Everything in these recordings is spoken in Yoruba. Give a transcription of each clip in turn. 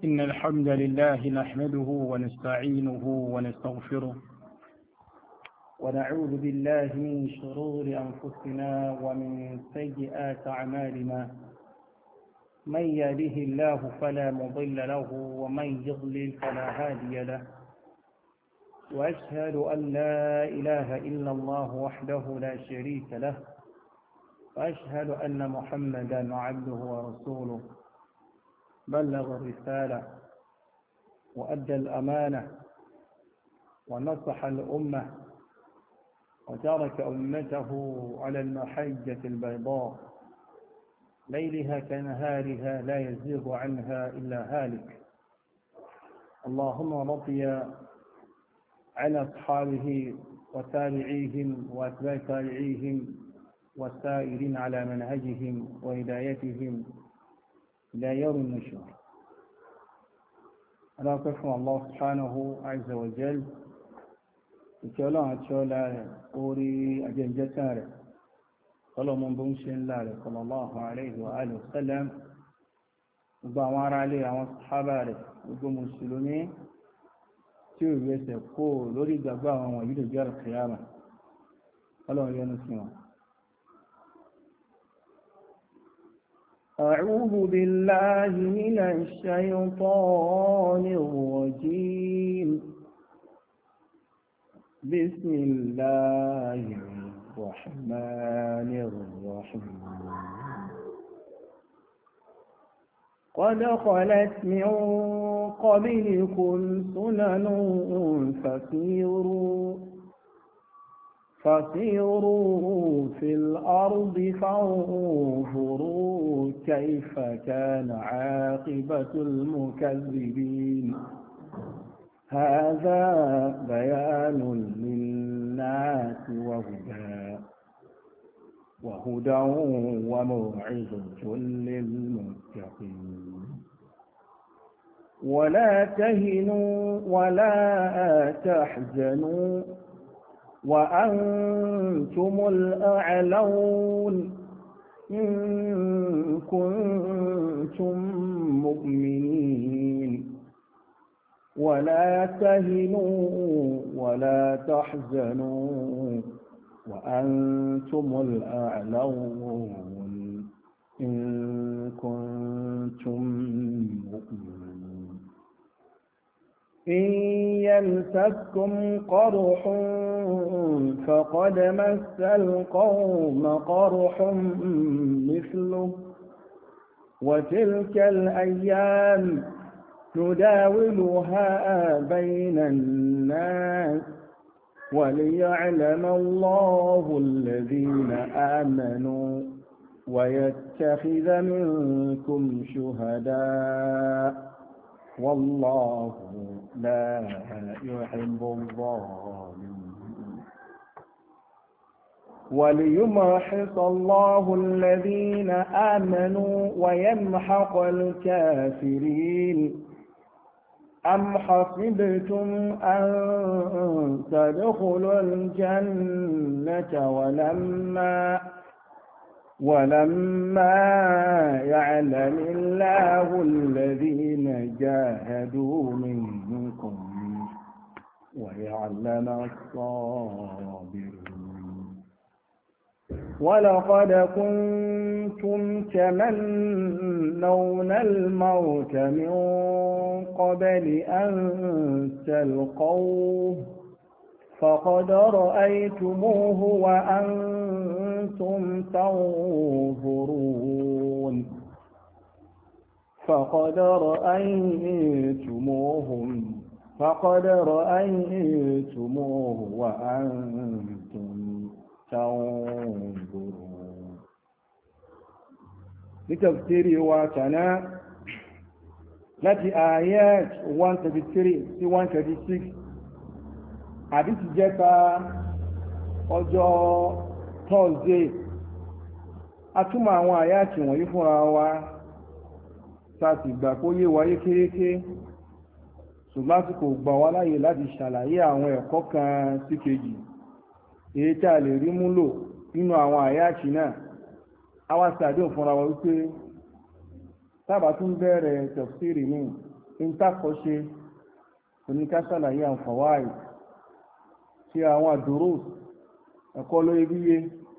إن الحمد لله نحمده ونستعينه ونستغفره ونعوذ بالله من شرور أنفسنا ومن سيئات أعمالنا. من يهده الله فلا مضل له ومن يضلل فلا هادي له. وأشهد أن لا إله إلا الله وحده لا شريك له. وأشهد أن محمدا عبده ورسوله. بلغ الرسالة وأدى الأمانة ونصح الأمة وترك أمته على المحجة البيضاء ليلها كنهارها لا يزيغ عنها إلا هالك. اللهم رضي عن أصحابه وتابعيهم وأتباع تابعيهم والسائرين على منهجهم وهدايتهم إلى يوم النشور. أنا أكفر الله سبحانه عز وجل إتشالا أوري أجنجتار صلى الله صلى الله عليه وآله وسلم وبعوار عليه وصحابه وبمسلمين تيو يسكو لوري دبا ويجد جار القيامة. الله ينسمع. أعوذ بالله من الشيطان الرجيم. بسم الله الرحمن الرحيم. قد خلت من قبلكم سنن فسيروا في الأرض فانظروا كيف كان عاقبة المكذبين. هذا بيان للناس وهدى وموعظة للمتقين. ولا تهنوا ولا تحزنوا وأنتم الأعلون إن كنتم مؤمنين. ولا تهنوا ولا تحزنوا وأنتم الأعلون إن كنتم مؤمنين. إن يمسككم قرح فقد مس القوم قرح مثله وتلك الأيام نداولها بين الناس وليعلم الله الذين آمنوا ويتخذ منكم شهداء والله لا يحب الظالمين. وليمحص الله الذين آمنوا ويمحق الكافرين. أم حسبتم أن تدخلوا الجنة ولما يعلم الله الذين جاهدوا منكم ويعلم الصابرين. ولقد كنتم تمنون الموت من قبل أن تلقوه فقد رأيتموه وأنتم تنظرون. فقد رأيتموه وأنتم تنظرون. لتفسير واتنا التي آيات 133 sí 136 àdìsí jẹ́ta ọjọ́ Thursday. Atúmọ̀ àwọn àyàtì wọ̀nyí fúnra wa sáàtì gbà kó yé wáyé kéréké, ṣùgbọ́n àsìkò gbà wá láyè láti ṣàlàyé àwọn ẹ̀kọ́ kan sí kejì èyí tí a lè rí múlò nínú àwọn àyàtì náà. Àwa ṣàdéhùn fúnra wa wípé tábà tún bẹ̀rẹ̀ tafsiri ní ìtàkọ́ṣe oníkásàlàyé àǹfàwáì tí àwọn àdúró ẹ̀kọ́ lórí bíyé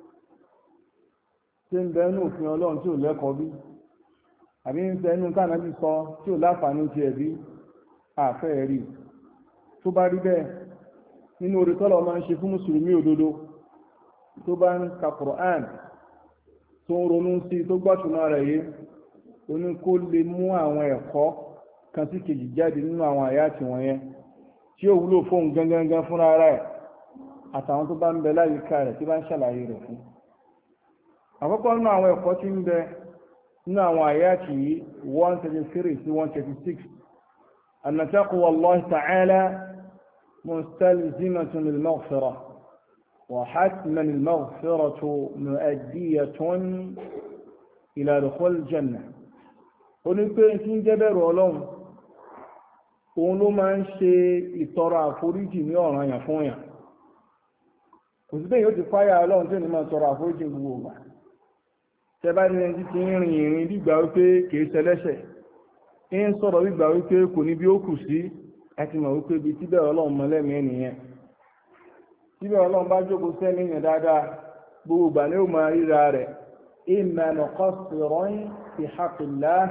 tí ń bẹ nínú òfin ọlọ́run tí ò lẹ́kọ̀ọ́ bí àbí ń bẹ nínú tánàbí sọ tí ò láǹfààní ti ẹ̀bí àfẹ́ rí tó bá rí bẹ́ẹ̀ nínú orí tọ́lọ̀ máa ń ṣe fún mùsùlùmí òdodo tó bá ń ka Qur'an tó ń ronú sí tó gbọ́tùmọ̀ rẹ̀ yé oní kó lè mú àwọn ẹ̀kọ́ kan sí kejì jáde nínú àwọn àyátì wọ̀nyẹn tí ó wúlò fóun gangan fúnra rẹ̀ àtàwọn tó bá ń bẹ láyìíká rẹ̀ tí bá ń ṣàlàyé rẹ̀ fún. àkọ́kọ́ nínú àwọn ẹ̀kọ́ tí ń bẹ nínú àwọn àyátì yìí 133 sí 136 anna taqwa Allah ta'ala mustalzimatun lil-maghfirah wa hatman al-maghfiratu mu'addiyatun ila dukhul al-jannah. ó ní pé tí ń jẹ́ bẹ̀rù ọlọ́run òun ló máa ń ṣe ìtọrọ àforíjì ní ọ̀ranyàn fún yàn. kò sí bẹ́ẹ̀ yóò ti fáyà ọlọ́run tí ò ní máa tọrọ àforíjì gbogbo ìgbà. tẹ́ bá ní ẹni tí ń rìn ìrìn gbígbà wípé kìí ṣẹlẹ́ṣẹ̀ ń sọ̀rọ̀ gbígbà wípé kò ní bí ó kù sí àti mọ̀ wípé ibi tí bẹ̀rù ọlọ́run mọ́ lẹ́mìí ẹnìyẹn. tí bẹ̀rù ọlọ́run bá jókòó sẹ́ni yẹn dáadáa gbogbo ìgbà ni ó máa ríra rẹ̀ imma muqassiran fi haqqillah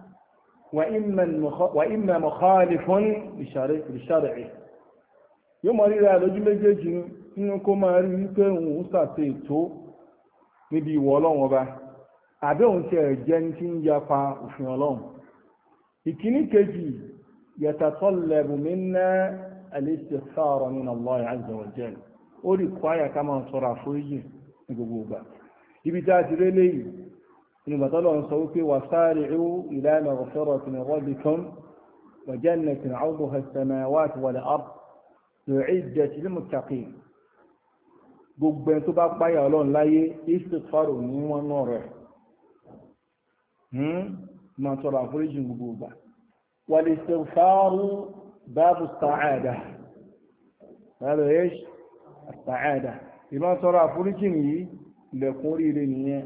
وإما مخالف لشرعه yóò mọ̀ ríra lójú méjèèjì nínú kó máa rí wípé òun ṣàṣe ètò níbi ìwọ ọlọ́run ọba àbí òun ti ẹ̀jẹ́ ní tí ń yapa òfin ọlọ́run. ìkíní kejì يتطلب منا الاستغفار من الله عز وجل ó rí kọ́ àyà ká máa tọrọ àforíjì ní gbogbo ìgbà. ibi tá a ti rí léyìí إنما طلعوا صوتي وسارعوا إلى مغفرة من ربكم وجنة عرضها السماوات والأرض أعدت للمتقين. gbogbo ẹni tó bá páyà Ọlọ́run láyé istighfaru ní wọn náà rẹ̀ máa tọrọ àforíjì gbogbo ìgbà. wal-istighfaru babu as-sa'ada babu ايش السعادة. ìmọ̀ tọrọ àforíjì yìí ilẹ̀kùn oríire nìyẹn.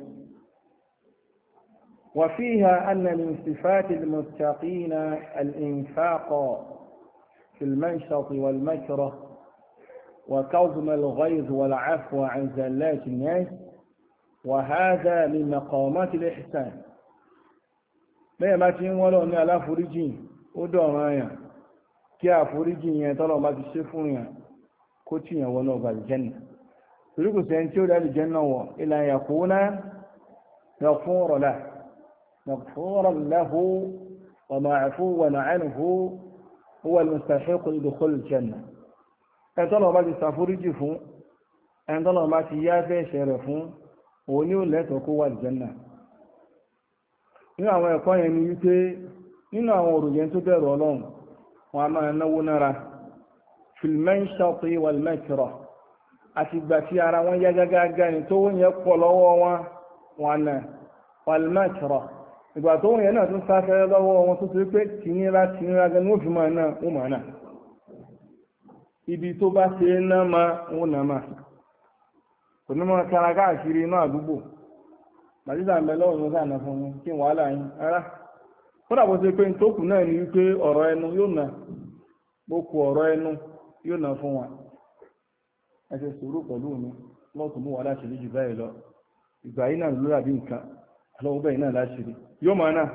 وفيها أن من صفات المتقين الإنفاق في المنشط والمكره وكظم الغيظ والعفو عن زلات الناس وهذا من مقامات الإحسان. bẹ́ẹ̀ bá ti ń wọ́n lọ ní aláforíjì ó dọ̀ràn yàn kí àforíjì yẹn tọ́lọ̀ bá ti ṣe fún yàn kó tí yàn wọ́n náà bá Janna. torí kò sẹ́ni tí ó dá Janna wọ̀ illa yakuna yaghfura lahu مغفورا له ومعفوا عنه هو المستحق لدخول الجنة. ẹ̀tọ́lọ̀ bá ti ṣàforíjì fún ẹ̀tọ́lọ̀ bá ti yá fẹ́ ṣẹ̀rẹ̀ fún òun ní ó lẹ́tọ̀ọ́ kó wà Janna. nínú àwọn ẹ̀kọ́ yẹn ni wípé nínú àwọn òrùjẹ́ tó bẹ̀rù Ọlọ́run wọn a máa náwó nára fil manshati wal makrah àti ìgbà tí ara wọn yá gágágá ni tó wọ́n yẹ pọ̀ lọ́wọ́ wọn náà wal makrah ìgbà tó wọ́n yẹn náà tún sáfẹ́ lọ́wọ́ wọn tó ti pé tìníra gan ní òfin máa náà wọ́n máa náà ibi tó bá ṣe ná ma wọ́n náà máa kò ní máa kára káàkiri inú àdúgbò màtíjà ń bẹ lọ́wọ́ ní sáà fún yín kí wàhálà yín rárá kódà bó ṣe pé tó kù náà ní wípé ọ̀rọ̀ ẹnu yóò ná bó kù ọ̀rọ̀ ẹnu yóò ná fún wa ẹ ṣe sùúrù pẹ̀lú mi lọ́tún mú wa láṣìírí jù báyìí lọ ìgbà yìí náà ló dàbí nǹkan lọ́wọ́ bẹ́ẹ̀ náà láṣìírí yóò máa náà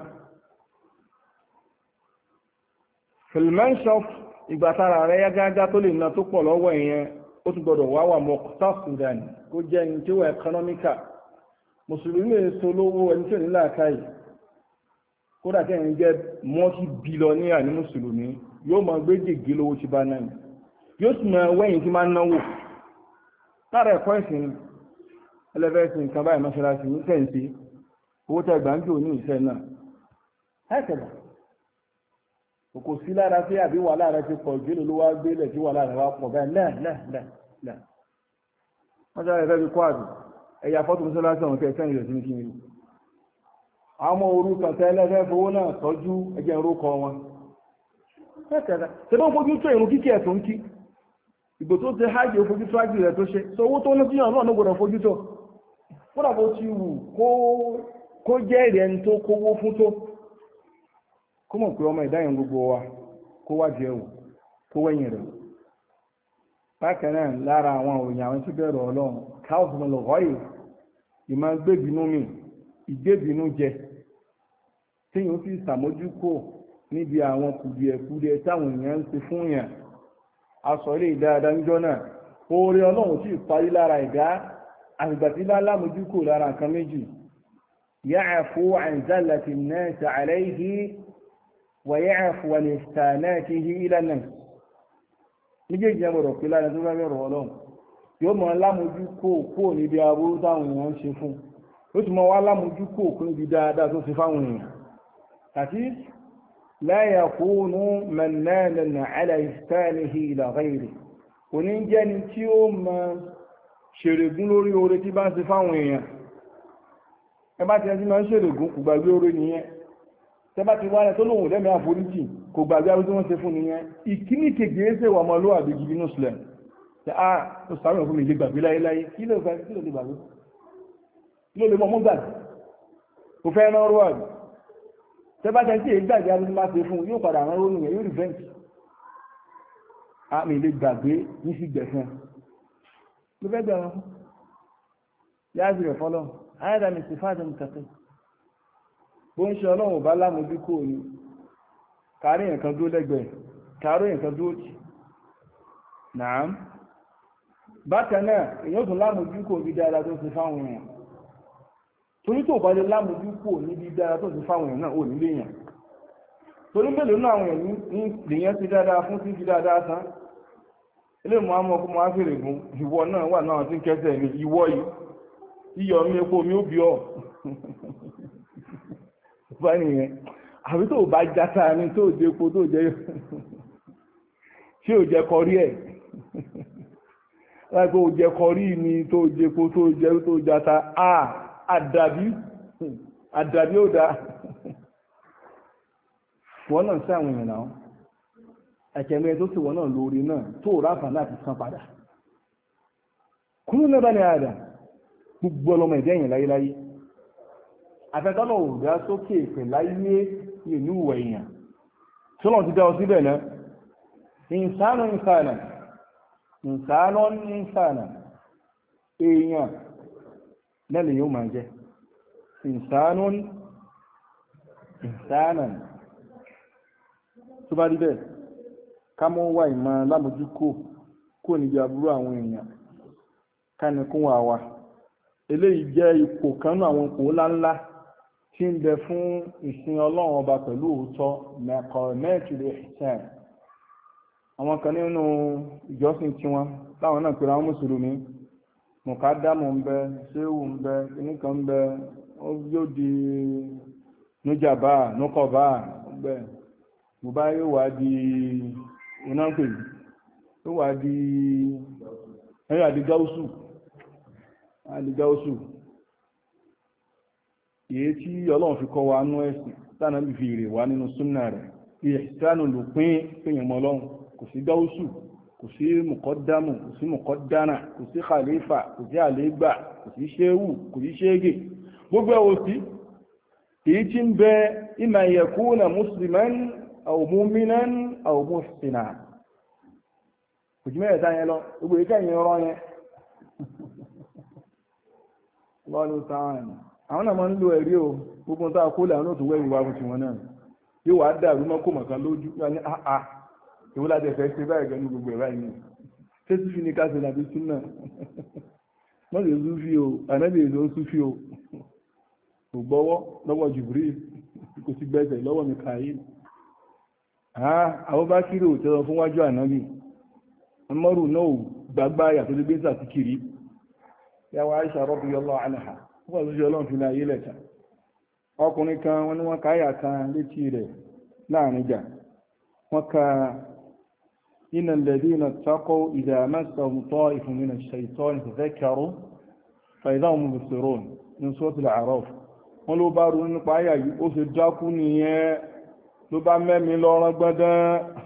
filmanshop ìgbà tára rẹ̀ yá gágá tó lè ná tó pọ̀ lọ́wọ́ ìyẹn ó tún gbọdọ̀ wá wà muqtasidan kó jẹ́ ẹni tí ó wà economical mùsùlùmí èso lówó ẹni tí ò ní làákàyè kódà tí ẹni jẹ́ multi-billionaire ní mùsùlùmí yóò máa gbé gègé lówó tí bá náà yóò sì máa wẹ́yìn tí máa náwó lára ẹ̀kọ́ ìsìn ẹlẹ́fẹ́sìn nǹkan báyìí mọ́ṣáláṣí ní sẹ́ǹsì owó tẹ́ gbàǹkì ò ní ìṣẹ́ náà ẹ̀kẹ̀dà kò sí lára tí àbí wà lára ti pọ̀ jù ló wá gbélẹ̀ tí wà lára wá pọ̀ báyìí náà wọ́n jáde fẹ́ fi kọ́ àdù ẹ̀yà fọ́tò mọ́ṣáláṣí ọ̀hún tẹ́ sẹ́yìn rẹ̀ sí ní kí ni àwọn ọmọ orúkọ tẹ́lẹ̀ fẹ́ fowó náà tọ́jú ẹjẹ́ orúkọ wọn ẹ̀kẹ̀dà tí wọ́n fojú tó ìrun kíkì ẹ̀ tó ń kí ìgbò tó ṣe hajj ó fojú tó hajj rẹ̀ tó ṣe so owó tó ní síyàn náà ló gbọdọ̀ fojú tó fúnra bó ti wù kó jẹ́ ìrẹ́ ẹni tó kówó fún tó kó mọ̀ pé ọmọ ìdáyàn gbogbo wa kó wá jẹ́ wò kó wẹ́yìn rẹ̀. Bákan náà lára àwọn òyìn àwọn tí bẹ̀rù ọlọ́run káwọ́sùn lọ́gọ́yì ìmọ̀ gbébinú mi ìgbébinú jẹ tí yóò fi sàmójúkò níbi àwọn kùdìẹ̀kùdìẹ̀ táwọn èèyàn ń ṣe fún yàn. Aṣọ ilé ìdáadáa níjọ́ náà oore ọlọ́run tí parí lára ìdá àgbàtí lálámójúkò lára nǹkan méjì ya'fu 'an zallati an-nas 'alayhi wa ya'fu 'an istanatihi ila an-nas. Méjèèjì ẹgbọ̀rọ̀ pé lára tó bá bẹ̀rọ ọlọ́run yóò mọ̀ lámójúkò níbi aburú táwọn èèyàn ń ṣe fún, ó sì mọ̀ wá lámójúkò níbi dáadáa tó ṣe fáwọn èèyàn. àti la yakunu mannanan 'ala ihsanihi ila ghayri, òní jẹ́ni tí ó mọ ṣèrègún lórí oore tí bá ń ṣe fáwọn èèyàn. ẹ bá ti ẹni tí máa ń ṣèrègún kò gbàgbé oore nìyẹn. tẹ bá ti wá rẹ tó lóhùn lẹ́mí àforíjì kò gbàgbé arúgbó tí wọ́n ṣe fún nìyẹn. ìkíní kejì ẹsẹ̀ wà mọ́ lówà bí gidi nùsùlẹ̀ ṣe á ó sàárẹ̀ fún mi lè gbàgbé láyéláyé kí ló lè gbàgbé kí ló lè mọ́ gbàgbé kò fẹ́ rán rọ́ àgbà. tẹ bá ti ẹni tí èyí gbàgbé arúgbó máa ṣe fún yóò padà rán rọ́ nìyẹn yóò rìvẹ́ǹtì àmì ilé gbàgbé ní sí gbẹ̀fẹ́ ló fẹ́ gbẹ̀rọ fún yáàzì rẹ̀ fọ́lọ́ ayádàmì sí fáàdà ní kàtẹ́ bó ń ṣe ọlọ́run bá lámojú kò ní kárí nǹkan dúró lẹ́gbẹ̀ẹ́ kárí nǹkan dúró tì náà. Bákan náà èèyàn tún lámojú kò ní dáadáa tó ti fáwọn èèyàn, torí tó bá lè lámojú kò níbi dáadáa tó ti fáwọn èèyàn náà ò nílé èèyàn. Torí mélòó náà àwọn èèyàn ní lèyàn ti dáadáa fún títí dáadáa tán ilé mọ́ àmọ́ kó máa fèrè gún ìwọ náà wà náà tí ń kẹsẹ̀ ní ìwọ yìí yíyọ mi epo mi ó bí ọ bá nìyẹn. àbí tó bá játa ní tó jẹ epo tó jẹ ṣé ò jẹ kọrí ẹ̀ láìpẹ́ ò jẹ kọrí ni tó jẹ epo tó jẹ tó játa àdàbí ó dáa wọ́n náà sí àwọn èèyàn náà ẹ̀kẹ̀mẹ́ tó sì wọ́n náà lórí náà tó ráfà láti san padà. Kúrú lẹ́bàá ní àdá gbogbo ọlọ́mọ ìdí ẹ̀yìn láyéláyé afẹ́tọ́lọ̀ òdá sókè pẹ̀ láyé ní ìlú ìwẹ̀ èèyàn tí wọ́n ti dá ọ síbẹ̀ náà ìsánà èèyàn lẹ́lẹ̀ yóò máa jẹ́ ìsánà tó bá rí bẹ́ẹ̀ ká mọ́ wà ìmọ̀ lámojú kò níbi aburú àwọn èèyàn kánikún wà wá. Eléyìí jẹ́ ipò kanú àwọn ipò ńláńlá tí ń bẹ fún ìsìn ọlọ́run ọba pẹ̀lú òótọ́ maqamatul ihsan. àwọn kan nínú ìjọsìn tiwọn táwọn náà pèrè àwọn mùsùlùmí mùkádàmù ń bẹ ṣéwù ń bẹ kìnnìkan ń bẹ yóò di nújàbá núkọ̀bá ń bẹ bùbá yóò wá di iná pè yóò wá di ẹ̀yà àdìgáúsù èyí tí ọlọ́run fi kọ́ wa nú ẹ̀sìn tánà bí fi rè wá nínú súnnà rẹ̀ ìyẹ̀sánù ló pín péyàn mọ́ ọlọ́run kò sí gáúsù kò sí mùkọ́dámù kò sí mùkọ́dánà kò sí khalifa kò sí àlégbà kò sí ṣéwù kò sí ṣéégè gbogbo ẹ̀wọ̀ sí èyí tí ń bẹ imma yakuna musliman aw mu'minan aw muhsina kò jí mẹ́rẹ̀ẹ́ta yẹn lọ gbogbo ìkẹ́ yẹn rọ yẹn lọ́lọ́ sáwọn àwọn náà máa ń lo ẹ̀rí o gbogbo tó àkólẹ̀ àwọn òtún wẹ́yìn wá fún tiwọn náà yóò wá dàrú mọ́ kó mọ̀kan lójú ní àà ìwó láti ẹ̀fẹ́ ṣe báyìí gẹ̀ẹ́nu gbogbo ẹ̀rá yìí ṣé súfì ní káṣe nàbí súnà wọ́n lè súfì o ànábì èdè ó súfì o kò gbọ́wọ́ lọ́wọ́ jùbírí kò sí gbẹ́sẹ̀ lọ́wọ́ mi kàáyé àwọn bá kiri ò tẹ́lọ fún wájú ànábì ọmọrù náà gbàgbá yàtọ̀ lé gbé sàtìkiri yàwó Aisha radiyallahu anha wọ́n lójú ọlọ́run fi láyé lẹ́ta ọkùnrin kan wọ́n ní wọ́n káyà kan létí rẹ̀ láàrin jà wọ́n ka innal ladhina ttaqaw idha massahum ta'ifun mina ash-shaytani tadhakkaru fa idha hum mubsirun ní suratul A'raf wọ́n ló bá ronú nípa àyà yìí ó ṣe dákú nìyẹn ló bá mẹ́mi lọ́rọ́ gbọ́dán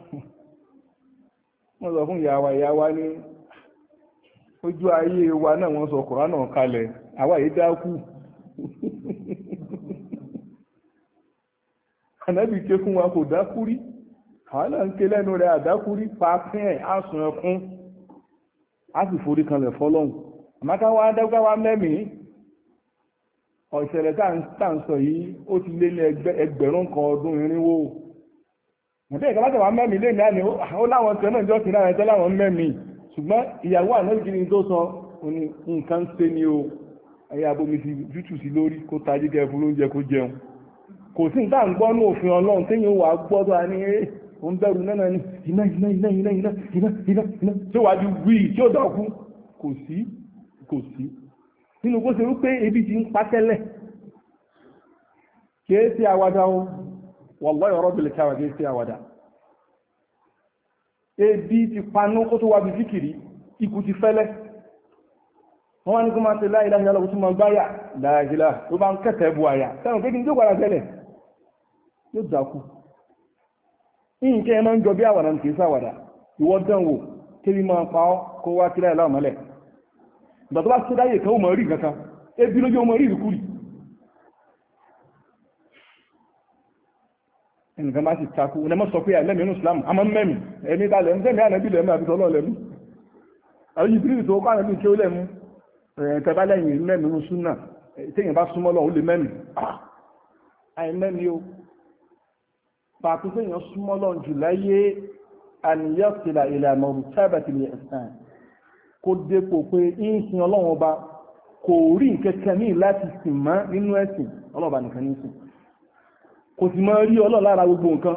wọ́n sọ fún ìyàwó ní ojú ayé wa náà wọ́n sọ Kùránì náà kalẹ̀ àwa yìí dákú ànábì ké fún wa kò dákúrí àwọn náà ń ké lẹ́nu rẹ̀ àdákúrí pàápín ẹ̀ àsùn ẹkún á sì forí kanlẹ̀ fọ́lọ́hùn àmáká wá dágbà wá mẹ́mìí ọ̀ṣẹ̀lẹ̀ tá ń sọ yìí ó ti lé ní ẹgbẹ̀rún kan ọdún irinwó mọ̀tẹ́ ìkàbátẹ̀ wá mẹ́mìí lè ní àní ó láwọn kan náà jọ́ sí láwọn ẹ̀tọ́ láwọn mẹ́mìí ṣùgbọ́n ìyàwó ànábì tó sọ nǹkan ṣe ni o ẹ̀yà abomi ti tútù sí lórí kó tají kẹ fún oúnjẹ kó jẹun kò sí nǹkan à ń gbọ́ ní òfin ọlọ́run téèyàn wà gbọ́ tó a ní ó ń bẹ̀rù náà ní iná tí ó wá ju wíì tí ó dọ̀kú kò sí nínú kó ṣe wípé ebi ti ń pa tẹ́lẹ̀ kìí sí àwàdà o wallahi rabbil káwà kìí sí àwàdà ebi ti panú kó tó wá bí zikiri ikú ti fẹ́lẹ́ wọ́n wá ní kó máa ṣe la ilaha illallah tó máa gbáyà láàájìlá tó bá ń kẹ́kẹ́ bu àyà sẹ́wọ̀n pé kí n tó gbára tẹ́lẹ̀ yóò dákú yìí kẹ́ ẹ máa ń jọ bí àwàdà kìí sáwàdà ìwọ́ dánwò kébí máa pa ọ́ kó wá kílẹ̀ láàmọ́lẹ̀ ìgbà tó bá ṣe dáyé kan ó mọ̀ rí nǹkan ebi lójú ọmọ rí ìrìkúrì ẹnìkan bá sì takú ọ̀nà mọ́ sọ pé àìlẹ́mì inú Islam a máa ń mẹ́mì ẹni dalẹ̀ ń tẹ́mì ànàbí lẹ́mì àbí tọ́lọ́ lẹ́mù àwọn ìbírí tó kọ́ ànàbí tí ó lẹ́mù tẹ́bá lẹ́yìn mẹ́mì inú súnà téèyàn bá súnmọ́ lọ ó lè mẹ́mì àìmẹ́mì o pàtó téèyàn súnmọ́ lọ jù láyé àníyàn sílà ìlànà tábàtì ní ẹ̀sán kó dépò pé ìsìn ọlọ́run ọba kò rí nkẹ́kẹ́ ní láti sìn mọ́ nínú ẹ̀sìn ọlọ́ọ̀bà nìkan ní sìn kò sì máa rí ọlọ́run lára gbogbo nǹkan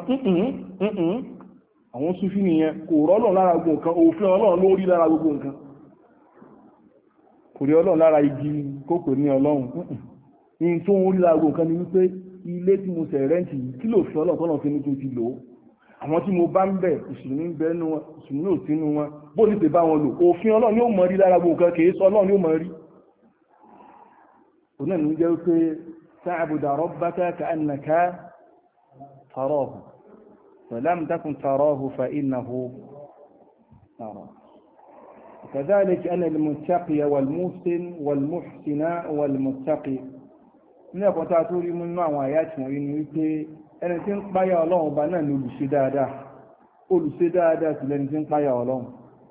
àwọn Súfí nìyẹn kò rọ́lọ́run lára gbogbo nǹkan òfin ọlọ́run ló rí lára gbogbo nǹkan kò rí ọlọ́run lára igi kó pè ní ọlọ́run ní tó ń rí lára gbogbo nǹkan ni wípé ilé tí mo sẹ̀ rẹ́ǹtì kí ló fi ọlọ́run tọ́lọ́ fi ní tó ti lò ó àwọn tí mo bá ń bẹ̀ ìṣùnú ń bẹ́nu wọn ìṣùnú ò sínú wọn bó ní pè bá wọn lò òfin ọlọ́run yóò mọ̀ rí lára gbogbo nǹkan kìí sọ ọlọ́run yóò mọ̀ rí òun náà ní jẹ́ pé ta'budu rabbaka ka'annaka tarahu wa lam takun tarahu fa innahu yarahu كذلك أن المتقي والمحسن والمحسن والمتقي ní ẹ̀kọ́ tá a tó rí nínú àwọn àyà tí wọ́n rí ni wípé ẹni tí ń páyà ọlọ́run ọba náà ni olùṣe dáadáa sí lẹni tí ń páyà ọlọ́run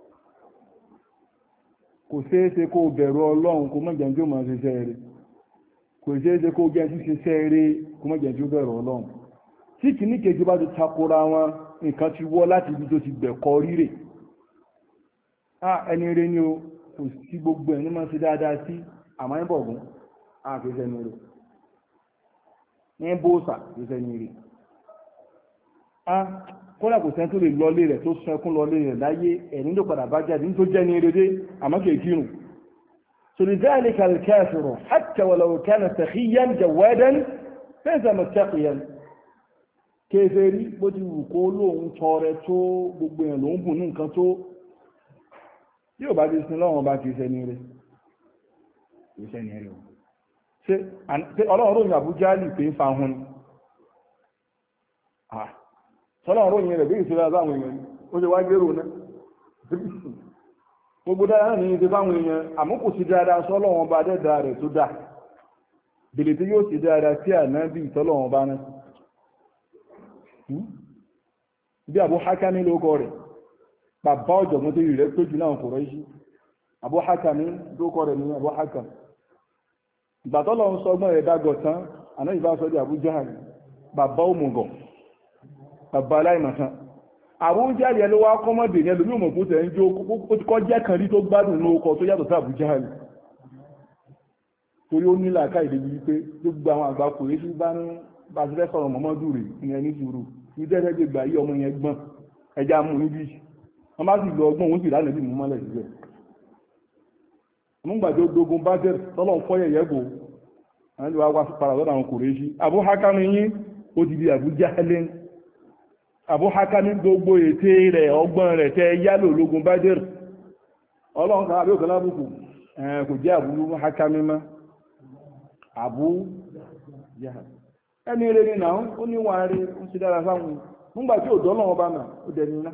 kò ṣeéṣe kó bẹ̀rù ọlọ́run kó mọ̀ jẹ́ tí ó máa ṣiṣẹ́ rẹ̀ kò ṣeéṣe kó jẹ́ tí ṣiṣẹ́ rẹ̀ kó mọ̀ jẹ́ tí ó bẹ̀rù ọlọ́run tí kìíní kejì bá ti takora wọn nǹkan ti wọ́ láti ibi tó ti gbẹ̀kọ́ rírè ẹni rẹ̀ ni o kò sí gbogbo ẹ̀ ní máa ṣe dáadáa sí àmọ́ ń bọ̀gún àfẹ́fẹ́ ni rẹ̀ ní bóòsà ìfẹ́ ní rí kọ́lá kò sẹ́ tó lè lọlé rẹ̀ tó sẹ́kún lọlé rẹ̀ láyé ẹ̀ní ló padà bá jáde ní tó jẹ́ ní eré àmọ́kè kírùn فلذلك الكافر حتى ولو كان سخيا جوادا ليس متقيا kèfèrí bó ti wù kó lóun tọrẹ tó gbogbo èèyàn lòun bùn ní nǹkan tó yóò bá ti sin lọ́wọ́n bá ti sẹ́ni rẹ̀ ṣe ọlọ́run ròyìn àbújá lì pé ń fa hun ọlọ́run ròyìn rẹ̀ bí ìṣẹ́lẹ̀ àbáwọn èèyàn ó ṣe wá gbérò náà gbogbo dáadáa ní ìdí báwọn èèyàn àmúkù sí dáadáa sọ́lọ́run bá dẹ́dà rẹ̀ tó dà bèèrè tí yóò sì dáadáa sí ànábì ìtọ́lọ́run bá náà bí Abu Hakami lókọ rẹ̀ bàbá ọ̀jọ̀gbọ́n tó rí rẹ̀ pé jù náà kò rẹ̀ sí Abu Hakami lókọ rẹ̀ ní Abu Hakami ìgbàtọ́lọ̀ ń sọ ọgbọ́n rẹ̀ dágọ̀ tán àná ìbá sọ di Abu Jahal bàbá òmùgọ̀ bàbá aláìmọ̀tán Abu Jahal ló wá kọ́mọ́dé ní ẹlòmí òmùkú tẹ̀ ń jó ó ti kọ́ jẹ́ kan rí tó gbádùn lóókọ tó yàtọ̀ sí Abu Jahal torí ó ní làákà ìdèbí wípé gbogbo àwọn àgbà kò rí sí bá ní bá ti fẹ́ sọ̀rọ̀ Muhammadu rè ìyẹn ní sùúrù ní dẹ́rẹ́ gbà yí ọmọ yẹn gbọ́n ẹja mú níbí wọ́n bá sì lọ ọgbọ́n òun sì lánàá bí mú mọ́lẹ̀ síbẹ̀ nígbàtí ó dogun bá jẹ́ tọ́lọ̀ ń fọ́yẹ̀ yẹ́gbò àwọn ìwà wá para lọ́dọ̀ àwọn Kùrẹ́ṣì Abu Hakami yín ó ti di Abu Jahlin Abu Hakami gbogbo ète rẹ̀ ọgbọ́n rẹ̀ tẹ́ yálò lógun bá jẹ́ ọlọ́run kan àbí òkan lábùkù kò jẹ́ Abu Hakami mọ́ Abu Jahl ẹni rẹ̀ ní náà ó níwà rí ó ti dára sáwọn nígbàtí ò dọ́lọ́wọ́ bá mà ó dẹni ńlá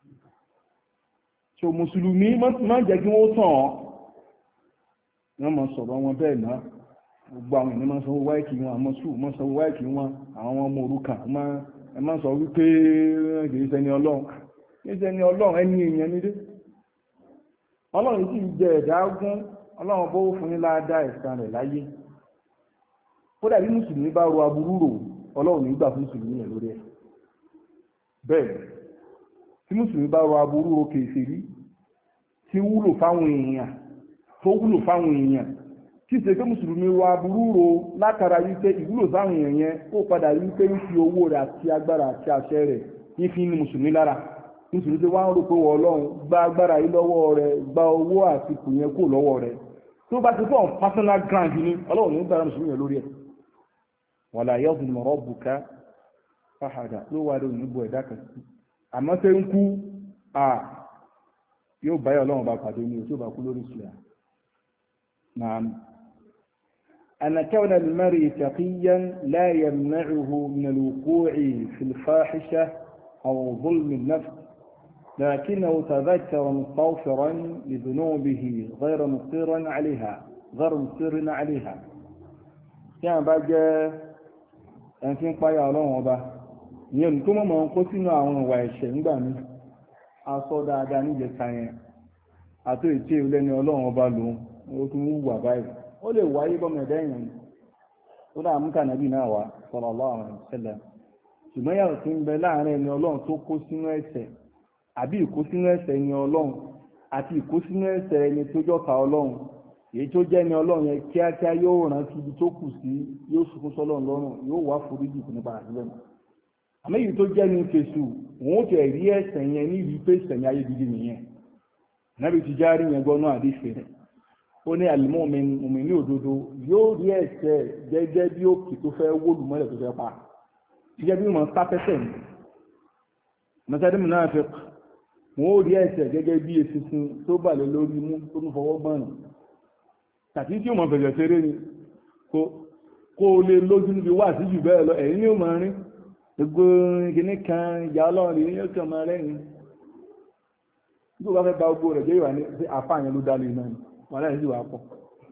so mùsùlùmí má jẹ́ kí wọ́n tàn ọ́ wọ́n mọ̀ sọ̀rọ̀ wọn bẹ́ẹ̀ náà gbogbo àwọn ènìyàn máa ń sanwó wáìkì wọn àmọ́ sùn máa ń sanwó wáìkì wọn àwọn ọmọ òrukàn ẹ máa ń sọ wípé kìí ṣẹni ọlọ́run kìí ṣẹni ọlọ́run ẹni èèyàn ní dé ọlọ́run sì jẹ ẹ̀dá gún ọlọ́run bó fún ní ládàá ẹ̀san rẹ̀ láyé kódà bí mùsùlùmí bá ro aburú rò ọlọ́run nígbà fún mùsùlùmí yẹn lórí ẹ̀ bẹ́ẹ̀ tí mùsùlùmí bá ro aburú rò kèfèrí tí wúlò fáwọn èèyàn tó wúlò fáwọn èèyàn tí ṣe pé mùsùlùmí ro aburú rò látara wípé ìwúlò fáwọn èèyàn yẹn ó padà wípé ń fi owó rẹ̀ àti agbára àti àṣẹ rẹ̀ ń fi ní mùsùlùmí lára mùsùlùmí tí wọ́n ń rò pé wọ́n ọlọ́run gba agbára yìí lọ́wọ́ rẹ̀ gba owó àti kù yẹn kó lọ́wọ́ rẹ̀ tó bá ti fọ́n personal grant ní ọlọ́run ní gbára mùsùlùmí yẹn lórí ẹ̀ wala yazlimu rabbuka ahada ló wà lórí níbo ẹ̀dá kan sí àmọ́ tẹ́ ń kú yóò báyọ̀ ọlọ́run bá pàdé ní oṣù bá kú lórí ìṣúra náà أن كون المرء تقيا لا يمنعه من الوقوع في الفاحشة أو ظلم النفس لكنه تذكر مستغفرا لذنوبه غير مصر عليها يعني بقى ẹni tí ń páyà ọlọ́run ọba ìyẹn tó mọ̀ ń kó sínú àwọn ìwà ẹ̀ṣẹ̀ nígbà mí aṣọ dáadáa níjẹta yẹn àti ètí ìlẹ́ni ọlọ́run ọba lòun ó tún wùwà báyìí ó lè wáyé bọ́mọ ẹ̀dá èèyàn ó dáa mú kànábì náà wá sallallahu alaihi wasallam ṣùgbọ́n yàtọ̀ tí ń bẹ láàárín ẹni ọlọ́run tó kó sínú ẹ̀ṣẹ̀ àbí ìkó sínú ẹ̀ṣẹ̀ ẹni ọlọ́run àti ìkó sínú ẹ̀ṣẹ̀ ẹni tó jọ́ta ọlọ́run èyí tó jẹ́ ni ọlọ́run yẹn kíákíá yóò rántí ibi tó kù sí yóò sunkún sọ́lọ́run lọ́rùn yóò wá foríjì kò ní padà sílẹ̀ mọ́ àmọ́ èyí tó jẹ́ ni fèsù òun ó tẹ̀ rí ẹ̀ṣẹ̀ yẹn ní ìrí pé ìṣẹ̀yìn ayé gidi nìyẹn nábì ti járí yẹn gbọ́nú àdéṣe rẹ̀ ó ní àlùmọ́ọ̀mìn ní òdodo yóò rí ẹ̀ṣẹ̀ gẹ́gẹ́ bí òkè tó fẹ́ wólù mọ́lẹ̀ tó fẹ́ pa gẹ́gẹ́ bí wọ́n sáfẹ́sẹ̀ ní mọ́sádìmù náà fẹ́ wọ́n ó rí ẹ̀ṣẹ̀ gẹ́gẹ́ bí eṣinṣin tó bà lé lórí mú tó ń fọwọ́ gbọ́n tàbí tí ó mọ̀ bẹ̀rẹ̀ ṣeré ni kó o lè lójú níbi wà sí jù bẹ́ẹ̀ lọ ẹ̀yìn ní ó máa rí gbogbo ìgbìní kan ìyá ọlọ́run ní yóò kàn máa rẹ́yìn tí ó bá fẹ́ bá gbogbo rẹ̀ jẹ́ ìwà ní sí àfáàyàn ló dálé náà wà láì sí wà pọ̀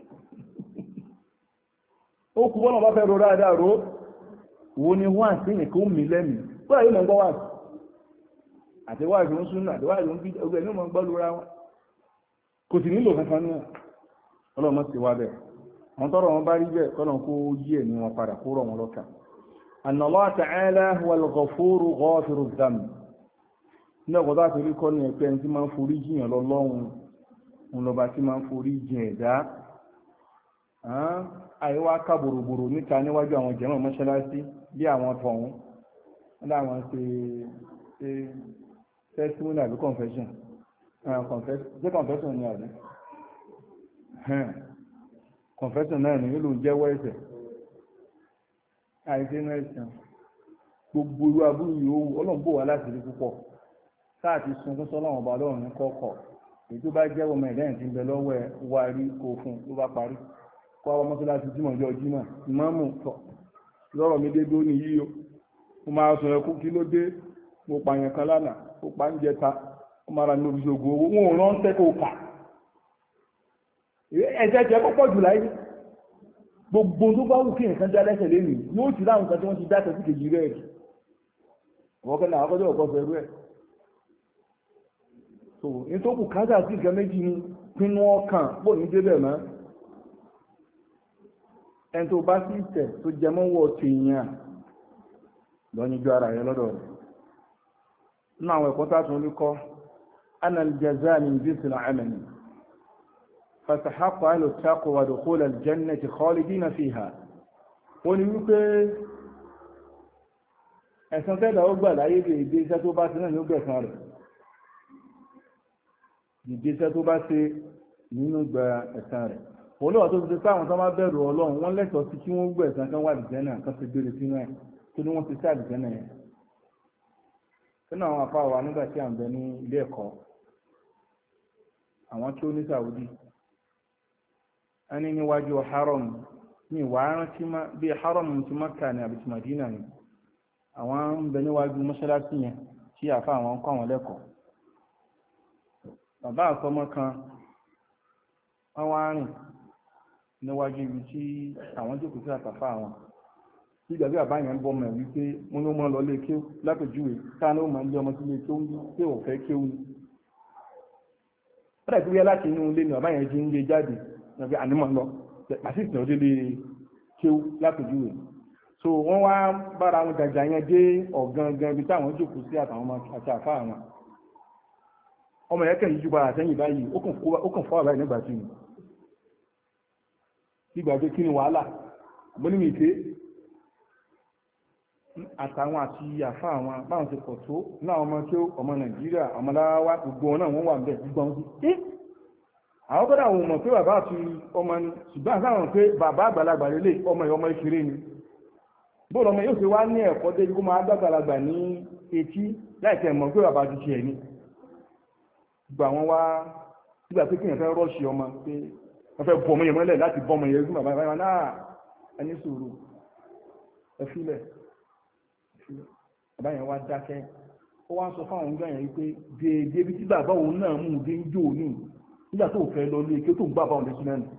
ó kú bọ́nà bá fẹ́ ro dáadáa ro wo ni wọ́n àti nìkan ó mi lẹ́mìí bóyá yóò mọ̀ gbọ́ wà àti wà ìfún súnà àti wà ìfún bí ọgbẹ́ ní mọ̀ gbọ́ lura wọn kò sì nílò kankan náà ọlọ́mọ ti wá bẹ́ẹ̀ àwọn tọ́rọ wọn bá rí bẹ́ẹ̀ kọ́nà kó yí ẹ̀ ní wọn padà kó rọ̀ wọn lọ́kà anna Allah ta'ala huwal ghafuru ghafiru dhanb ní ọkọ̀ tó àti rí kọ́ ní ẹ̀pẹ́ ẹni tí máa ń forí jìyàn lọ́lọ́run òun lọ́ba tí máa ń forí jìn ẹ̀dá àìwá ká bòròbòrò níta níwájú àwọn jẹ́mọ̀ mọ́ṣáláṣí bí àwọn tọ̀hún wọ́n láwọn ṣe testimony àbí confession ni àbí confession náà ní ìlú jẹ́wọ́ ẹ̀ṣẹ̀ àìsí inú ẹ̀ṣẹ̀ gbogbo irú abúrú yòówù ọlọ́run bò wá láti rí púpọ̀ sáàtì sunkún sọ́lọ́run ọba lọ́run ní kọ́kọ́ èyí tó bá jẹ́wọ́ ọmọ ẹ̀dá ìtì ń bẹ lọ́wọ́ ẹ̀ wá rí kó fún ló bá parí kó àwọn mọ́sálásí jímọ̀ ọjọ́ jímọ̀ ìmáàmù tọ̀ lọ́rọ̀ mi dé dó ní yíyó mo máa sọ ẹkú kí ló dé mo pààyàn kan lánàá mo pa ń jẹta ó máa ra ní orí ṣògùn owó wọn ò ránṣẹ́ kó kà ẹ̀jẹ̀ jẹ́ pọ́pọ̀ jù láyé gbogbo tó bá wù kí nǹkan já lẹ́sẹ̀ lé nìí yóò ti láwọn nǹkan tí wọ́n ti dá tẹ̀sí kejì rẹ̀ rí wọ́n kẹ́ náà akọ́jọ́ ọ̀kọ́ fẹ́ rú ẹ̀ so nítorí kù kájà sí nǹkan méjì ní pinnu ọkàn pò ní débẹ̀ mọ́ ẹni tó bá sí ìtẹ̀ tó jẹ mọ́wọ́ tèèyàn lọ́nyíjú ara rẹ̀ lọ́dọ̀ rẹ̀ nínú àwọn ẹ̀kọ́ tá a tún rí kọ́ anal jaza min jinsil amali فاستحق أهل التقوى دخول الجنة خالدين فيها wọ́n ní wípé ẹ̀san tẹ́lẹ̀ ó gbà láyé lè dé iṣẹ́ tó bá ṣe náà ní ó gbẹ̀san rẹ̀ ìdí iṣẹ́ tó bá ṣe nínú gba ẹ̀san rẹ̀ òun lọ́wọ́ tó ti pé àwọn tó máa bẹ̀rù ọlọ́run wọ́n lẹ́tọ̀ọ́ sí kí wọ́n gbẹ̀san kan wà lìjẹ́ náà kan ti béèrè sínú ẹ̀ tó ní wọ́n ti sáà lìjẹ́ náà yẹn nínú àwọn afá wa nígbà tí à ń bẹ ní ilé ẹ̀kọ́ àwọn tí ó ní Saudi ẹni níwájú haram ní ìwà rántí bí haram ti Mákà ní àbí ti Madina ni àwọn ń bẹ níwájú mọ́ṣáláṣí yẹn tí àfa àwọn kọ́ àwọn lẹ́kọ̀ọ́ bàbá àsọmọ kan wọ́n wá rìn níwájú ibi tí àwọn jókòó sí àtàfà àwọn tí ìgbàgbé àbáyẹn ń bọ́ mọ̀ wípé wọ́n ló mọ́ lọ lé kéw lápèjúwe táwọn ó máa ń lé ọmọ sílé tó ń pé òfẹ́ kéw ni ó dẹ̀ tó yẹ láti inú ilé ni àbáyẹn jí ń lé jáde nígbà ànímọ̀ lọ àti ìsìn ọdún lé kéw lápèjúwe so wọ́n wá bára wọn jàjà yẹn dé ọ̀gangan ibi táwọn jókòó sí àtàwọn ọmọ àti àfà àwọn ọmọ yẹn kẹ́yìn jù bára sẹ́yìn báyìí ó kàn fọ́ àbáyé nígbà tí ìgbàgbé kí ni wàhálà àbọ́nìmí ìké àtàwọn àti àfá àwọn báwọn ti pọ̀ tó náà ọmọ tí ó ọmọ Nàìjíríà ọmọ láwá gbogbo náà wọ́n wà ń bẹ̀ gbọ́n sí àwọn tó dáwọn mọ̀ pé bàbá àti ọmọ ni ṣùgbọ́n àtàwọn pé bàbá àgbàlagbà lélẹ̀ ọmọ ìṣeré ni bóòlù ọmọ yóò fi wá ní ẹ̀kọ́ dé kó máa gbàgbàlagbà ní etí láìpẹ́ mọ̀ pé bàbá ti ṣe ẹ̀ ni gbà wọ́n wá nígbà pé kíyàn fẹ́ rọ́ọ̀ṣì ọmọ pé wọ́n fẹ́ bọ́ ọmọ yẹn mọ́lẹ̀ láti bọ́ ọmọ yẹn fún bàbá yẹn náà ẹni sùúrù ẹ fílẹ̀ bàbá yẹn wá dákẹ́ ó wá ń sọ fáwọn ọgbà yẹn wípé déédéé bí tí bàbá òun náà mú un dé ń jò ní nígbà tó fẹ́ lọ lé kí ó tó ń gbà bá òun lé sí náà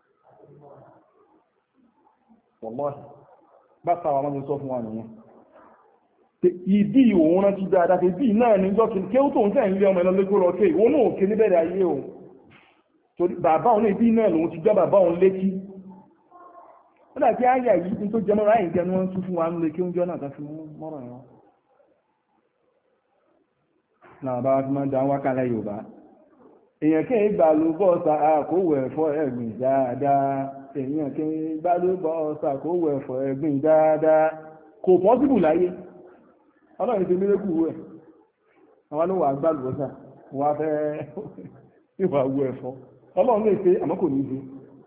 wọ́lọ́ọ̀hì bá sáwà wọ́n sọ fún wa nìyẹn ìdí òun rántí dáadáa pé bí náà ní jọ́ kí ó tó ń sẹ́yìn lé ọmọ ẹ̀lọ́ lókó lọ ké ìwọ náà ké níbẹ̀rẹ̀ ayé o torí bàbá òun ìbí náà lòun ti gbá bàbá òun létí ó dàbí àyà yìí tó jẹ mọ́ra àyíjẹ ni wọ́n tún fún wa ń lè kí oúnjẹ náà tán fi mọ́rọ̀ ẹ̀rọ náà bá fi máa ń dá wákàlẹ̀ Yorùbá èèyàn kí ń gbà ló bọ́ sa àkówò ẹ̀fọ́ ẹ̀gbìn dáadáa èèyàn kí ń gbà ló bọ́ sa àkówò ẹ̀fọ́ ẹ̀gbìn dáadáa kò pọ́sibù láyé ọlọ́run ti mílé kú ẹ̀ àwọn ló wà gbàlùbọ́sà wọ́n fẹ́ ìwà wu ẹ̀fọ́ ọlọ́run lè ṣe àmọ́ kò ní ṣe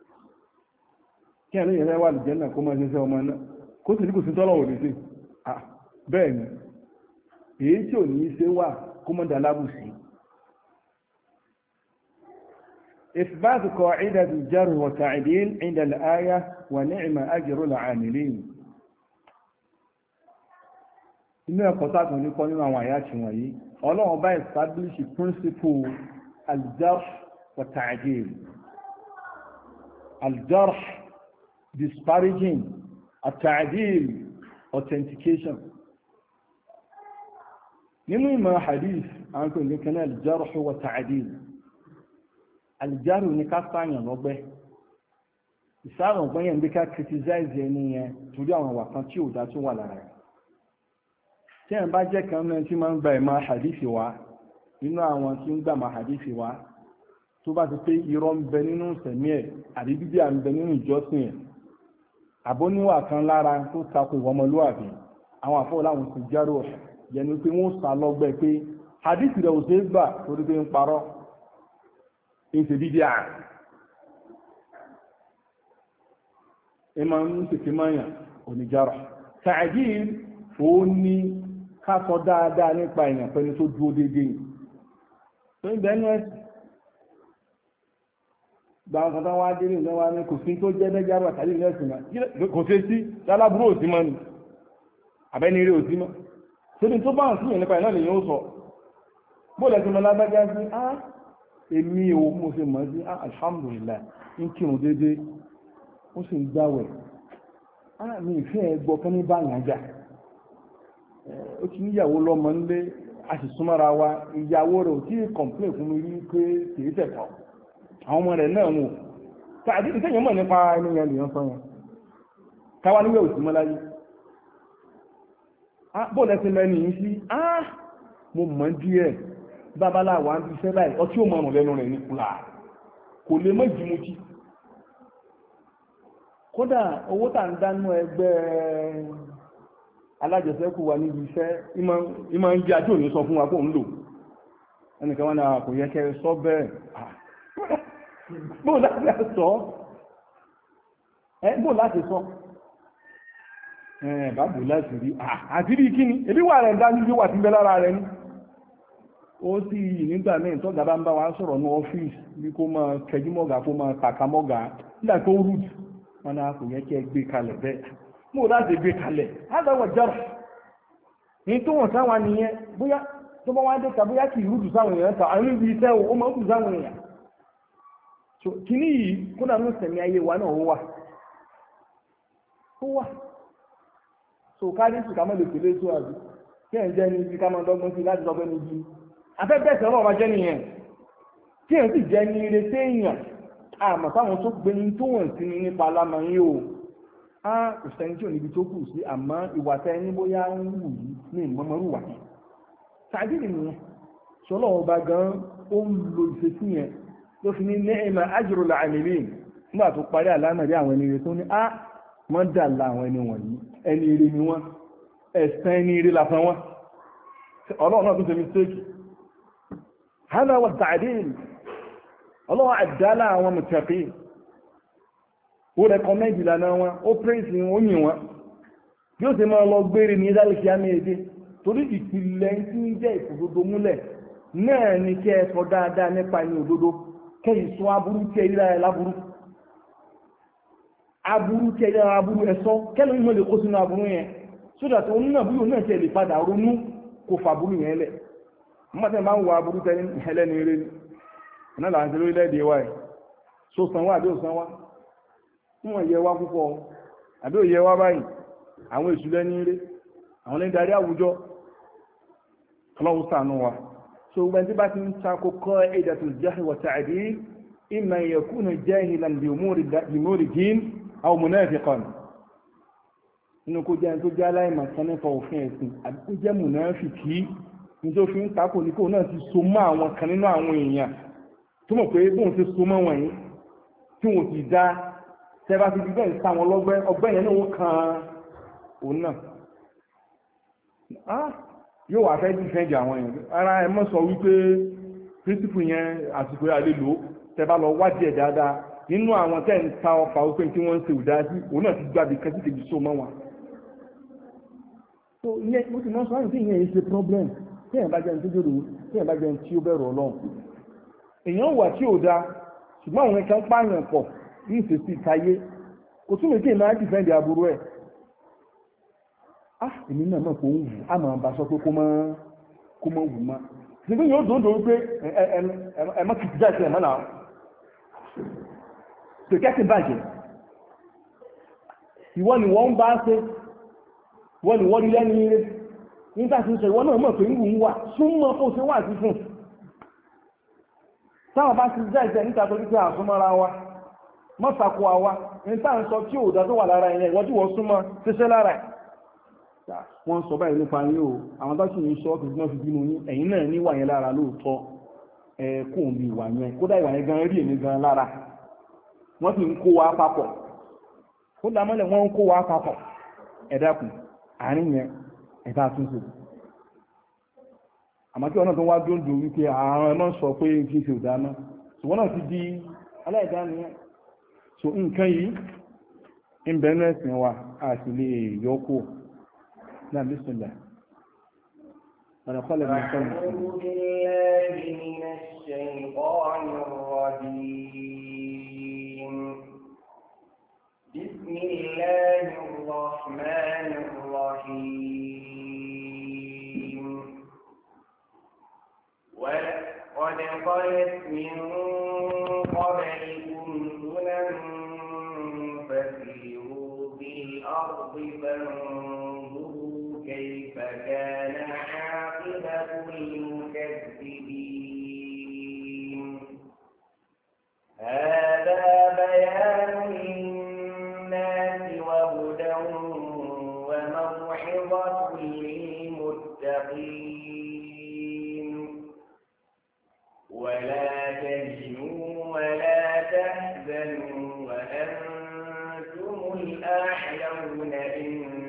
kí ẹ̀lẹ́ yẹn wà lùjẹ́ náà kó máa ṣe ọmọ náà kó sì ní kò sí tọ́lọ̀ ò lè ṣe bẹ́ẹ̀ ni èyí tí ò ní ṣe wà kó mọ́ dá lábùsí إثبات قاعدة الجر والتعديل عند الآية ونعم أجر العاملين inú ẹ̀kọ́ sáàtùn ní kọ́ nínú àwọn àyàtì wọ̀nyí ọlọ́run bá establish principle aljarh wa ta'dil aljarh disparaging at-ta'dil authentication nínú ìmọ̀ hadith àwọn kò ní kan aljarh wa ta'dil aljarh ní ká sáyàn lọ́gbẹ́ ìsáàrùn ọ̀gbẹ́yẹn bí ká criticize ẹni yẹn torí àwọn àwà kan tí ò dá tó wà lára rẹ̀ tí ẹ̀ bá jẹ́ kan náà tí máa ń gba ìmọ̀ hadithi wa nínú àwọn tí ń gbà máa hadithi wa tó bá ti pé irọ́ ń bẹ nínú ìsẹ̀mí ẹ̀ àbí bíbí à ń bẹ nínú ìjọsìn ẹ̀ àbóníwà kan lára tó takò ìwọmọlúwàbí àwọn àfọwọ́ láwọn ti járò yẹnu pé wọ́n sá lọ́gbẹ́ pé hadithi rẹ̀ ò ṣe é gbà torí pé ń parọ́ ń ṣe bíbí à ẹ máa ń tètè máyà oníjàrọ̀ ta'dil ó ní ká sọ dáadáa nípa èèyàn pẹ̀lú tó dúró déédéé tó ń bẹ́ẹ̀ nẹ́ẹ̀sì gba àwọn kan wá dé nílẹ̀ wá ní kò sí tó jẹ́ lẹ́jàrú àtàlẹ́ ìrẹsì náà kò sí sí lálábúrò òsì mọ́ ni àbẹ́ni eré òsì mọ́ tóbi tó bá ń sí nípa ìnáà lèyìn ó sọ bó lẹ́sìn mọ́ lágbájá sí èmi ò mo ṣe mọ̀ sí alhamdulillah ń kírun déédéé ó sì ń gbáwẹ̀ mi ìfẹ́ ẹgbọ́ kan ní báyìí ajá ó ti níyàwó lọ́mọ nílé a sì súnmọ́ra wa ìyàwó rẹ̀ ò tí kọ̀m̀plé fún mi rí pé kìí tẹ̀kọ̀ àwọn ọmọ rẹ̀ náà wò tàbí ìtẹ́yìn mọ̀ nípa ẹni yẹn lèyàn sọ yẹn káwá níwẹ̀ òsì mọ́ láyé bóòlù ẹsẹ̀ mẹ́ni yìí sí mo mọ̀ díẹ̀ babaláwa ń fi sẹ́láì ọtí ò mọ̀rùn lẹ́nu rẹ̀ ní kùlà kò lè mọ́ ìjìmútí kódà owó tà ń dánú ẹgbẹ́ alájẹsẹ́kù wa níbi iṣẹ́ ìmọ̀ ń jẹ́ àjò ní sọ fún wa kó ń lò ẹnìkan wọn náà kò yẹ kẹ́ sọ bẹ́ẹ̀ bó láti sọ bó láti sọ bábò láti rí àti rí kíni ebí wà rẹ̀ dájú bí wà tí bẹ́ lára rẹ̀ ní ó sì nígbà mẹ́rin tó gàbá ń bá wa sọ̀rọ̀ ní ọ́fíìsì bí kó máa kẹjú mọ́gà kó máa kàkà mọ́gà nígbà tó rúdù wọn náà kò yẹ kẹ́ gbé kalẹ̀ bẹ́ẹ̀ mo láti gbé kalẹ̀ adáwọ̀ jẹ́rọ̀ ní tó wọ̀n sáwọn nìyẹn bóyá tó bá wá dẹ́ta bóyá kì í rúdù sáwọn èèyàn ta àwọn ibi iṣẹ́ o máa ń rúdù sáwọn èèyàn so kíní yìí kúnà ní sẹ̀mí ayé wa náà ó wà so káàdì sí ká mọ́ lè pèlé tó àbí kí ẹ̀ ń jẹ́ ní ibi ká mọ́ dọ́gbọ́n sí láti dọ́gbọ́n ní ibi afẹ́bẹ̀ẹ́sẹ̀ ọlọ́run máa jẹ́ nìyẹn kí ẹ̀ sì jẹ́ ní ire téèyàn àmọ́ táwọn tó gbé ní tó wọ̀n sí ní nípa alámọ̀ yìí o kò sẹ́ni tí ò níbi tó kù sí àmọ́ ìwà tẹ́ ní bóyá ń wù yìí ní ìmọ̀mọ́rù wà ní tàbí nìyẹn sọlọ́ ọba gan ó ń lo ìfẹ́sí yẹn ló fi ní ni'ma ajrul amilin nígbà tó parí àlámọ̀rí àwọn ẹni ire tó ní wọ́n dà la àwọn ẹni wọ̀nyí ẹni ire ni wọ́n ẹ̀sán ẹni ire làfẹ́ wọn ọlọ́run náà tó ṣe mistake hada wa ta'dil ọlọ́run àdálà àwọn muttaqin ó rẹ̀kọ́mẹ́ndì lànà wọn ó praise wọn ó yìn wọn bí ó ṣe máa lọ gbére ní ìdálẹ́kì àmì èdè torí ìpìlẹ̀ tí ń jẹ́ ìfòdodo múlẹ̀ náà ni kẹ́ ẹ sọ dáadáa nípa ní òdodo kẹ́ ìsún aburú tí ẹ ríra ẹ láburú aburú tí ẹ ríra aburú ẹ sọ kẹ́lẹ́ ìmọ̀ lè kó sínú aburú yẹn sódà tó ń náà búrò náà ṣe lè padà ronú kó fa aburú yẹn lẹ̀ mọ́tẹ́ máa ń wọ aburú tẹ́lẹ̀ ẹlẹ́ni eré ni náà là ń ṣe lórílẹ̀-èdè wa ẹ̀ so sanwó àbí ò sanwó wọ́n yẹ wá púpọ̀ àbí ò yẹ wá báyìí àwọn èṣù lẹ́ni eré àwọn ní darí àwùjọ ọlọ́run ṣàánú wa so gbẹ́ntí bá ti ń takò kọ́ ẹ̀dàtò jahl wa ta'dil imma yakunu jahilan bi umuri din aw munafiqan inú kó jẹ́ tó jẹ́ aláìmọ̀ kan nípa òfin ẹ̀sìn àbí kó jẹ́ mùnáfìkì ní tó fi ń takò ní kó náà ti so mọ́ àwọn kan nínú àwọn èèyàn tó mọ̀ pé bóun ti so mọ́ wọ̀nyí tí wọ́n ti dá tẹ́bá ti gbẹ́ ìta wọn lọ́gbẹ́ ọgbẹ́ yẹn náà ó kan òun náà yóò wà fẹ́ dìfẹ́ǹdì àwọn èèyàn ara ẹ mọ́ sọ wípé píríncípù yẹn àsìkò yà lè lò tẹ́bá lọ wádìí ẹ̀ dáadáa nínú àwọn tẹ́ ń ta ọfà wípé tí wọ́n ń ṣe ìdájí òun náà ti gbàgbé kẹ́sì kejì so mọ́ wọn. so ìyẹn mo ti mọ sọ àyìn tí ìyẹn ṣe problem tí èèyàn bá jẹun tó jòrò tí èèyàn bá jẹun tí ó bẹ̀rù Ọlọ́run èèyàn wà tí ò da ṣùgbọ́n àwọn ẹ̀ka ń pààyàn pọ̀ ní ìfèsì ìtayé kò túnmọ̀ kí èèyàn á dìfẹ́ǹdì aburú ẹ̀ èmi náà mọ̀ pé ó ń wù á máa bá sọ pé kó mọ́ wù má ṣùgbọ́n yóò dòdò wípé ẹ̀mọ́ kìí jáde ẹ̀mọ́ náà tó kẹ́sì bàjẹ́ ìwọ ni wọ́n ń bá ṣe wọ́n ni wọ́n rí lẹ́nu ire nígbà tí ń sọ ìwọ náà mọ̀ pé ń wù ń wà súnmọ́ kó ṣe wà sí fún táwọn bá ti jáde níta tó kíkẹ́ àsúnmọ́ra wa mọ́sàkó àwa ní táà ń sọ tí ò dá tó wà lára ẹ̀yẹn ìwọ́n tí wọ́n súnmọ́ ṣiṣẹ́ lára ẹ̀ wọ́n sọ báyìí nípa yín o àwọn tó sì ń sọ kìí náà fi bínú yín ẹ̀yin náà níwà yẹn lára lóòótọ́ ẹ kó ń bi ìwà yẹn kódà ìwà yẹn gan rí èmi gan lára wọ́n sì ń kó wa papọ̀ kódà mọ́lẹ̀ wọ́n ń kó wa papọ̀ ẹ dákun àárín yẹn ẹ bá tún ṣe àmọ́ kí wọ́n náà tó wá dóńdó wípé àwọn ẹ̀ náà sọ pé kí n ṣe òdáná ṣùgbọ́n náà ti di aláìdá nìyẹn so nǹkan yìí ń bẹ̀rù ẹ̀sìn wa àti lè yọkó نعم بسم الله أنا قال ابن القيم أعوذ بالله من الشيطان الرجيم بسم الله الرحمن الرحيم ولقد خلت من قبلكم سنن فسيروا في الأرض كيف كان عاقبة المكذبين هذا بيان للناس وهدى وموعظة للمتقين ولا تهنوا ولا تحزنوا وأنتم الأعلون إن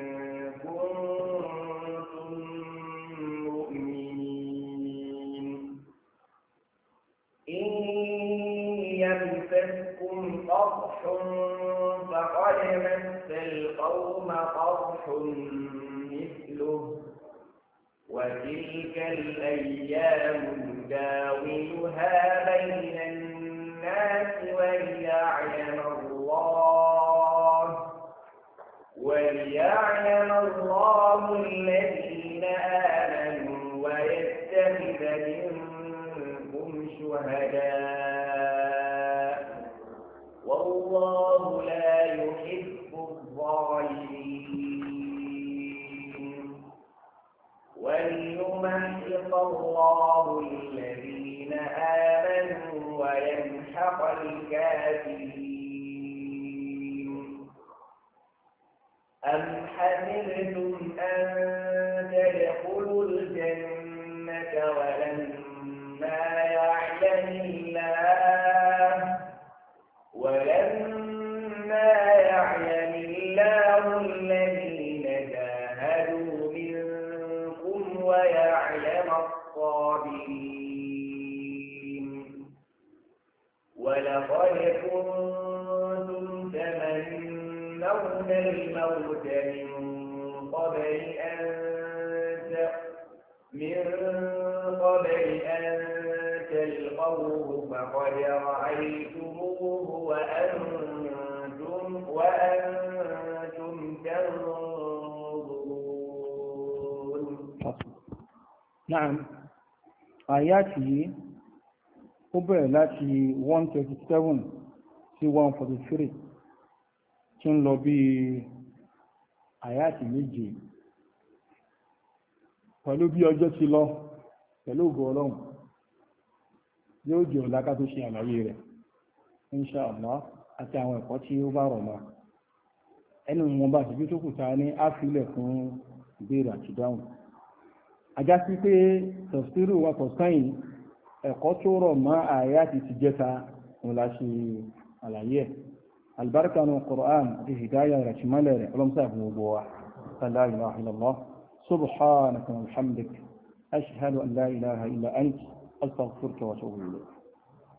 قرح فقد مس القوم قرح مثله وتلك الأيام نداولها بين الناس وليعلم الله الذين آمنوا ويتخذ منكم شهداء وليمحص الله الذين آمنوا ويمحق الكافرين أم حسبتم أن تدخلوا الجنة ولما يعلم الله الذين جاهدوا منكم ويعلم الصابرين ولقد كنتم تمنون الموت من قبل أن تلقوه فقد رأيتموه وأنتم تنظرون. نعم آياتي أبرع láti 137 sí 143 tí ń lọ bí àyàtì méje pẹ̀lú bí ọjọ́ ti lọ pẹ̀lú ògo Ọlọ́run yóò jẹ́ ọ̀láká tó ṣe àlàyé rẹ̀ insha Allah àti àwọn ẹ̀kọ́ tí ó bá rọ̀ mọ́ ẹnu wọn bá ṣubú tó kù ta ní áfílẹ̀ fún ìbéèrè àti dáhùn ajá sí pé tafsiru wa tọ̀sán yìí ẹ̀kọ́ tó rọ̀ mọ́ àyàtì ti jẹta òun la ṣe àlàyé ẹ̀ albarka ní Qur'an àti hidayah rẹ̀ ṣìmọ́lẹ̀ rẹ̀ ọlọ́mọsá fún gbogbo wa la ilaha illallah subhanaka wa bihamdik ashhadu an la ilaha illa ant astaghfiruka wa atubu ilayk.